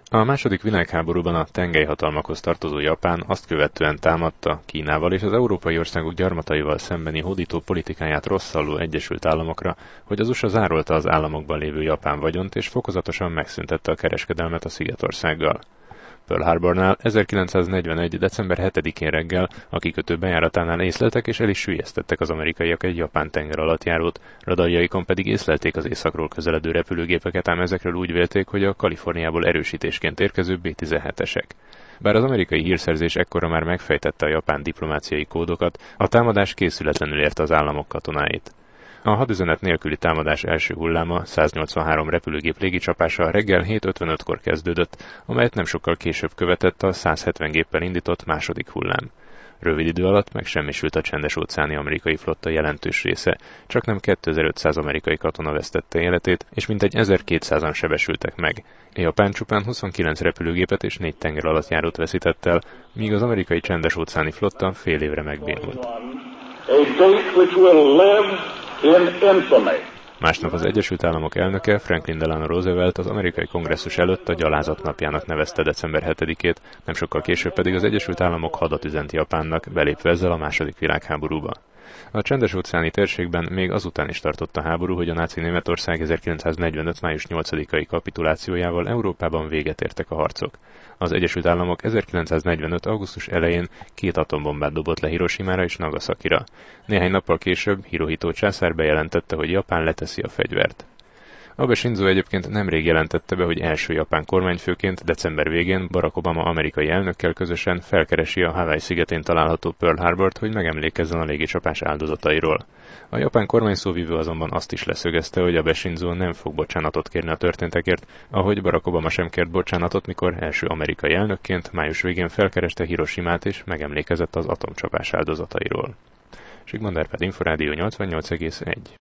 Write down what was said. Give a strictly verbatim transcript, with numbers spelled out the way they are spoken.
A második világháborúban a tengelyhatalmakhoz tartozó Japán azt követően támadta Kínával és az európai országok gyarmataival szembeni hódító politikáját rosszalló Egyesült Államokra, hogy az u es á zárolta az államokban lévő japán vagyont és fokozatosan megszüntette a kereskedelmet a Szigetországgal. Pearl Harbornál ezerkilencszáznegyvenegy. december hetedikén reggel a kikötő bejáratánál észleltek és el is süllyesztettek az amerikaiak egy japán tengeralattjárót, radarjaikon pedig észlelték az északról közeledő repülőgépeket, ám ezekről úgy vélték, hogy a Kaliforniából erősítésként érkező bé tizenhetesek. Bár az amerikai hírszerzés ekkora már megfejtette a japán diplomáciai kódokat, a támadás készületlenül érte az államok katonáit. A hadüzenet nélküli támadás első hulláma, száznyolcvanhárom repülőgép légicsapása reggel hét ötvenötkor kezdődött, amelyet nem sokkal később követett a százhetven géppel indított második hullám. Rövid idő alatt megsemmisült a csendes-óceáni amerikai flotta jelentős része, csaknem kétezer-ötszáz amerikai katona vesztette életét, és mintegy ezerkétszázan sebesültek meg. Japán csupán huszonkilenc repülőgépet és négy tengeralattjárót veszített el, míg az amerikai csendes-óceáni flotta fél évre megbénult. Másnap az Egyesült Államok elnöke, Franklin Delano Roosevelt az amerikai kongresszus előtt a gyalázat napjának nevezte december hetedikét, nem sokkal később pedig az Egyesült Államok hadat üzent Japánnak, belépve ezzel a második világháborúba. A csendes-óceáni térségben még azután is tartott a háború, hogy a náci Németország ezerkilencszáznegyvenöt. május nyolcadikai kapitulációjával Európában véget értek a harcok. Az Egyesült Államok ezerkilencszáznegyvenöt. augusztus elején két atombombát dobott le Hirosimára és Nagasakira. Néhány nappal később Hirohito császár bejelentette, hogy Japán leteszi a fegyvert. Abe Shinzo egyébként nemrég jelentette be, hogy első japán kormányfőként december végén Barack Obama amerikai elnökkel közösen felkeresi a Hawaii szigetén található Pearl Harbort, hogy megemlékezzen a légicsapás áldozatairól. A japán kormányszóvivő azonban azt is leszögezte, hogy Abe Shinzo nem fog bocsánatot kérni a történtekért, ahogy Barack Obama sem kért bocsánatot, mikor első amerikai elnökként május végén felkereste Hirosimát és megemlékezett az atomcsapás áldozatairól. Sigmund Árpád Inforádió nyolcvannyolc egész egy